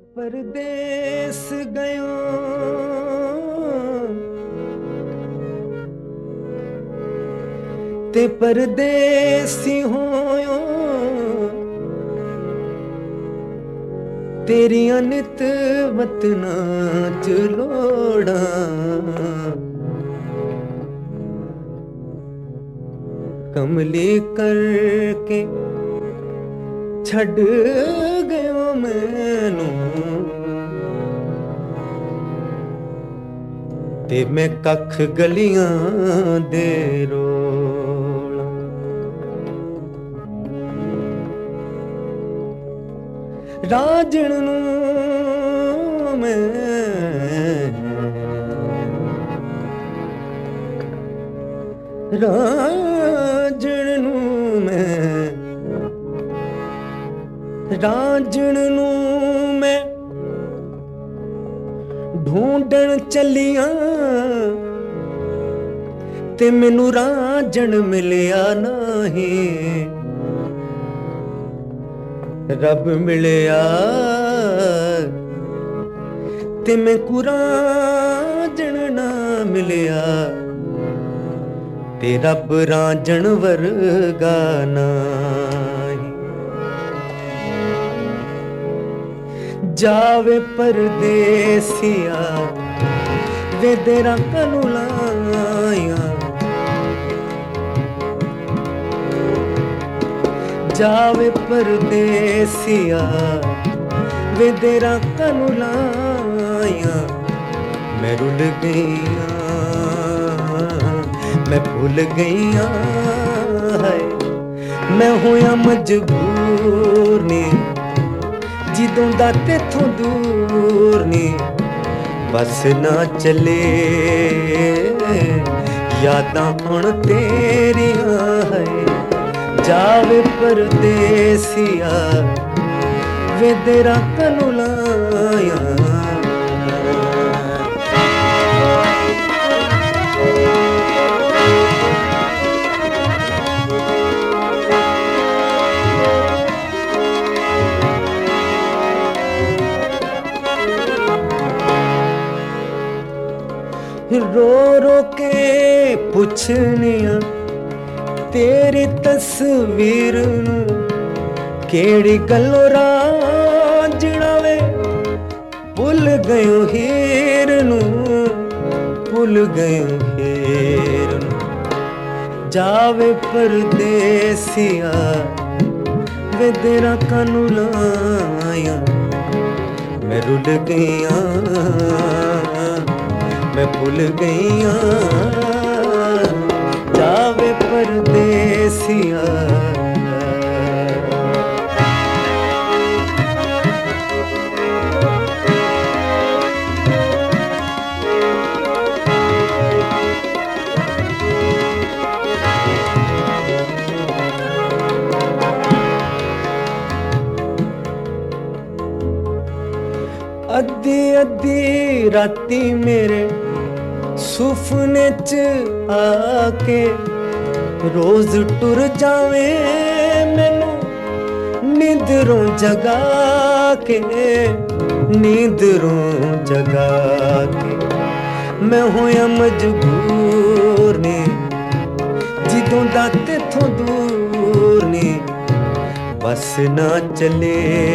परदेस गयो ते परदेसी होयो तेरियां नित वतना च लोड़ा कमली करके छड़ गयो मैनू ते मैं कख गलियां दे रोला राजन नू मैं राजन नू मैं राजन नू मैं ढूंढण चलिया ते मैनू राजन मिलिया नहीं रब मिलिया ते मैं राजन ना मिलिया ते रब राजन वर्गा नहीं जावे परदेसिया वे तेरा कनू लाया जावे परदेसिया वे तेरा कनू लाया मैं रुल गईया मैं भूल गईया है मैं होया मजबूर ने जिदों दा तेथों दूर ने बस ना चले यादां हुण तेरियां है जावे परदेसिया वे तेरा कनू लाया रो रो के पुछनिया तेरी तस्वीर नू केड़ी गल्लों राजना वे भुल गयो हीर नू भुल गयो हीर नू जावे परदेसिया वे तेरा कनू लाया मैं रुल गईया मैं भूल गईया जावे परदेसिया अद्धी अद्धी राती मेरे सुफने च आके रोज टुर जावे मैनू नींदरों जगा के नींदरों जगा के मैं होया मजबूर ने जिदों दा तेथों दूर ने बस ना चले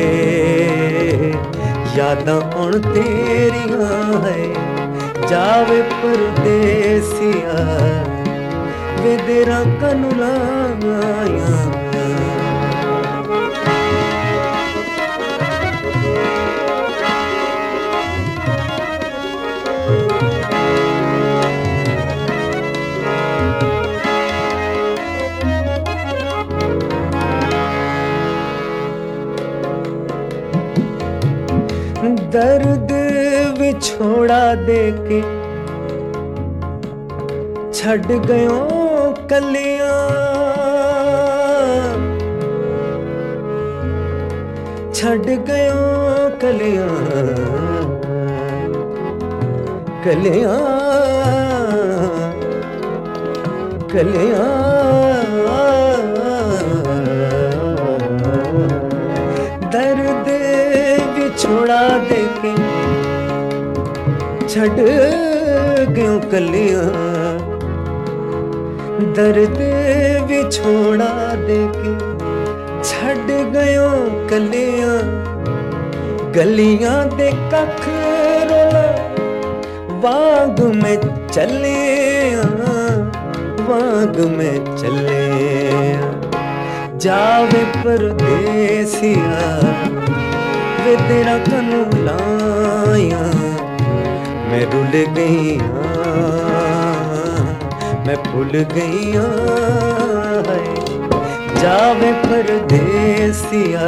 यादां हुण तेरियां है जावे परदेसिया वे तेरा कनू लाया दर्द विछोड़ा देके छड़ गयो कलियां छड़ गयो कलियां कलियां कलियां दर्द विछोड़ा देके छड़ गयो कलियां, दर्द विछोड़ा देके छड़ गयो कलियां, गलियां दे कख रोला वाग में चले, वाग में चले। जावे परदेसिया वे तेरा कनू लाया, मैं रुल गई मैं भूल गई। जावे परदेसिया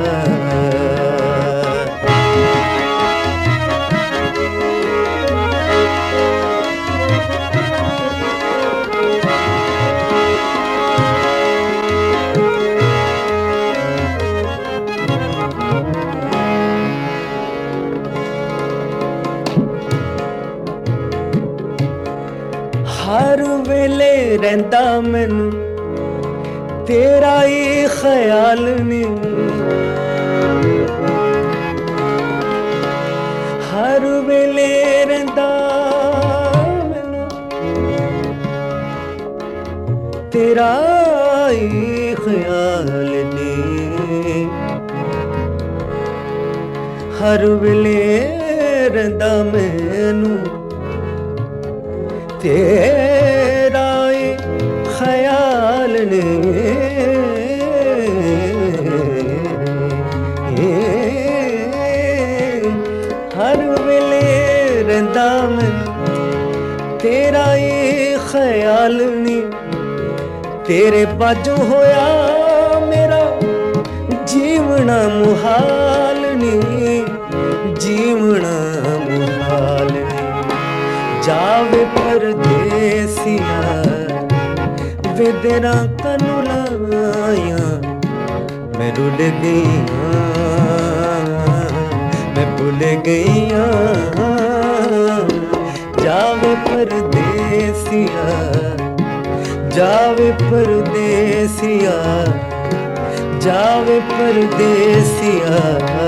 हर वेले रहंदा मैनू तेरा ही ख्याल नी, हर वेले रहंदा मैनू तेरा ही ख्याल नी, हर वेले रहंदा मैनू तेरा ख्याल ने। हर वेले रंदा मैं तेरा ख्याल नी, तेरे बाजू होया मेरा जीवना मुहाल नी, जीवना मुहाल नी। जावे परदेसिया वे तेरा कनू लाया, मैं रुल गई मैं भूल गई। जावे परदेसिया, जावे परदेसिया, जावे परदेसिया।